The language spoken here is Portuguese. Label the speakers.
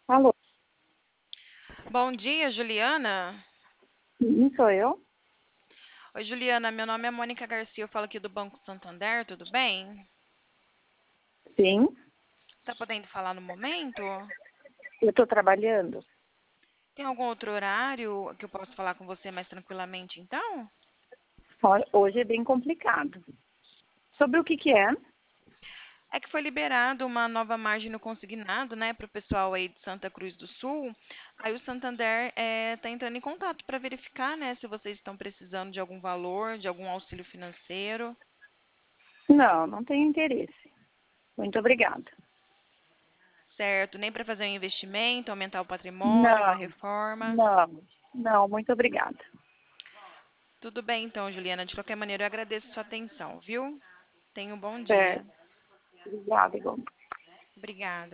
Speaker 1: Alô,
Speaker 2: Bom dia, Juliana.
Speaker 1: sim, sou eu?
Speaker 2: Oi, Juliana, meu nome é Mônica Garcia, eu falo aqui do Banco Santander, tudo bem?
Speaker 1: Sim,
Speaker 2: Tá podendo falar no momento?
Speaker 1: eu estou trabalhando.
Speaker 2: Tem algum outro horário que eu possa falar com você mais tranquilamente, então?
Speaker 1: Hoje é bem complicado. Sobre o que é?
Speaker 2: É que foi liberado uma nova margem no consignado, né, para o pessoal aí de Santa Cruz do Sul. Aí o Santander está entrando em contato para verificar, né, se vocês estão precisando de algum valor, de algum auxílio financeiro.
Speaker 1: Não, não tenho interesse. Muito obrigada.
Speaker 2: Certo? Nem para fazer um investimento, aumentar o patrimônio, uma
Speaker 1: Não,
Speaker 2: reforma.
Speaker 1: não, muito obrigada.
Speaker 2: Tudo bem, então, Juliana. De qualquer maneira, eu agradeço sua atenção, viu? Tenha um bom dia.
Speaker 1: Certo, obrigada, igual.
Speaker 2: Obrigada.